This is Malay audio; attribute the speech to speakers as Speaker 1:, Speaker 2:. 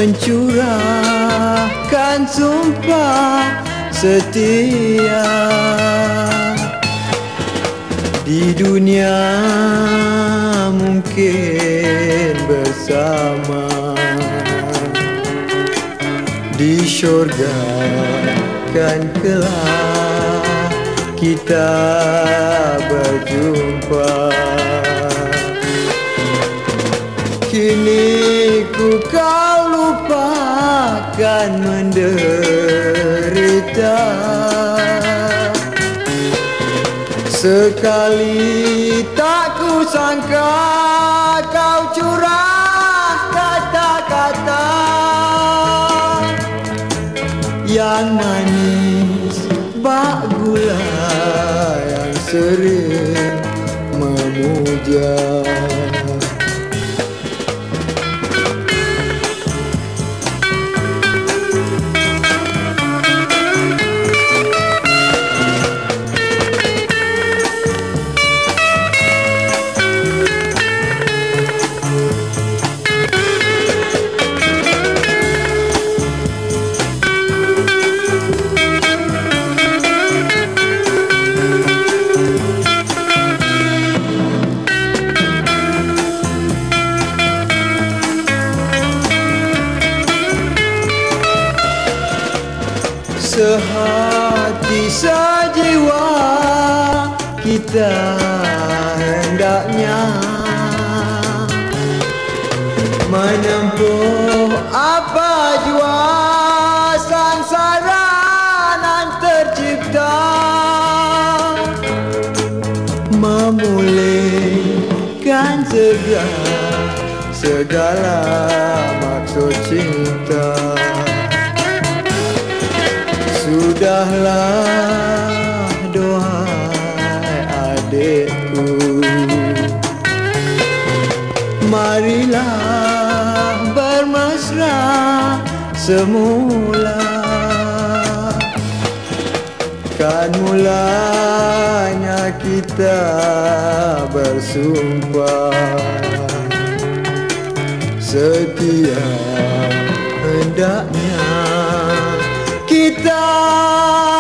Speaker 1: mencurahkan sumpah setia. Di dunia mungkin bersama, di syurga kan kelak kita berjumpa. Kini ku kau lupakan menderita, sekali tak ku sangka kau curah kata-kata yang manis bak gula yang sering memuja. Sehati sejiwa kita hendaknya menempuh apa jua sangsara nan tercipta, memulihkan segala maksud cinta. Sudahlah dohai adikku, marilah bermesra semula. Kan mulanya kita bersumpah setia, hendaknya kita